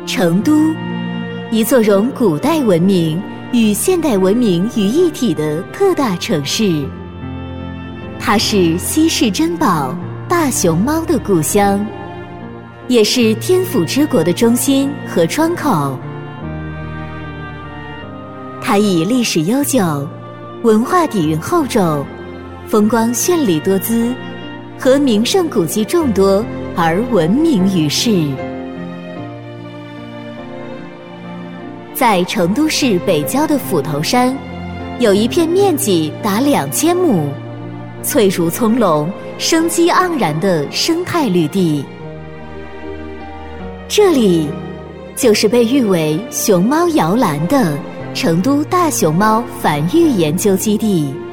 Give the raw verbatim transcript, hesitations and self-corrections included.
成都，一座融古代文明与现代文明于一体的特大城市。它是稀世珍宝大熊猫的故乡，也是天府之国的中心和窗口。它以历史悠久、文化底蕴厚重、风光绚丽多姿和名胜古迹众多而闻名于世。在成都市北郊的斧头山，有一片面积达两千亩、翠竹葱茏、生机盎然的生态绿地。这里就是被誉为熊猫摇篮的成都大熊猫繁育研究基地。